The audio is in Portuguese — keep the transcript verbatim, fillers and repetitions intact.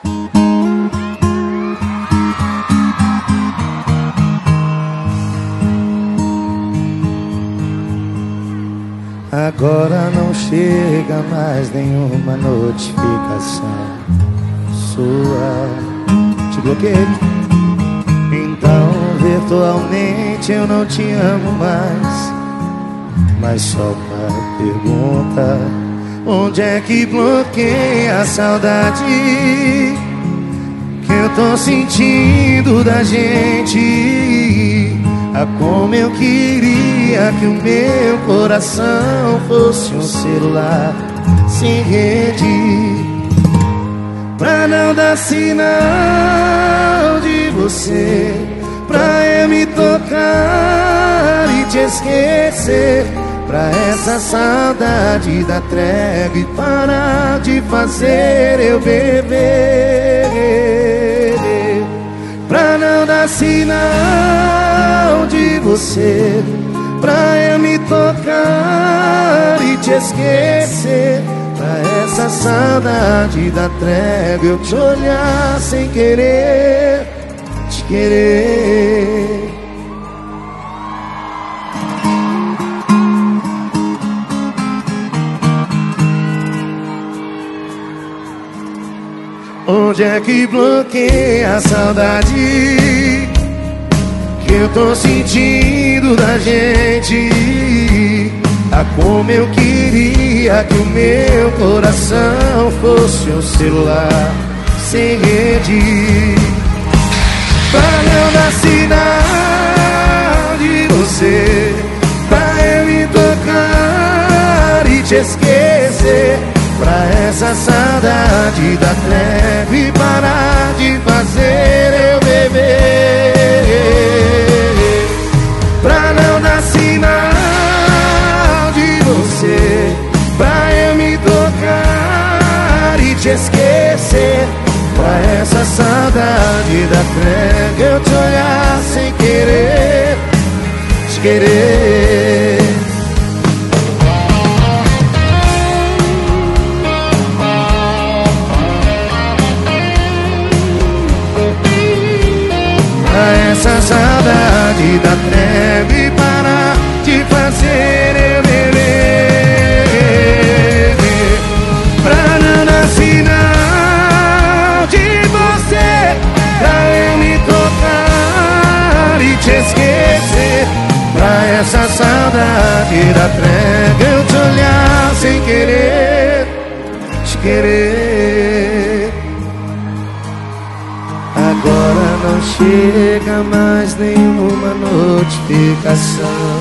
Agora não chega mais nenhuma notificação sua. Te bloqueei. Então virtualmente eu não te amo mais. Mas só uma pergunta: onde é que bloqueia a saudade que eu tô sentindo da gente? Ah, como eu queria que o meu coração fosse um celular sem rede, pra não dar sinal de você, pra eu me tocar e te esquecer, pra essa saudade da trégua e parar de fazer eu beber, pra não dar sinal de você, pra eu me tocar e te esquecer, pra essa saudade da trégua eu te olhar sem querer, te querer. Onde é que bloqueia a saudade que eu tô sentindo da gente? Ah, como eu queria que o meu coração fosse um celular sem rede, pra não dar sinal de você, pra eu me tocar e te esquecer, pra essa saudade da trégua e parar de fazer eu beber, pra não dar sinal de você, pra eu me tocar e te esquecer, pra essa saudade da trégua eu te olhar sem querer, te querer. Essa saudade da trégua e parar de fazer eu beber, pra não dar sinal de você, pra eu me tocar e te esquecer, pra essa saudade da trégua eu te olhar sem querer, te querer. Agora não chega mais nenhuma notificação.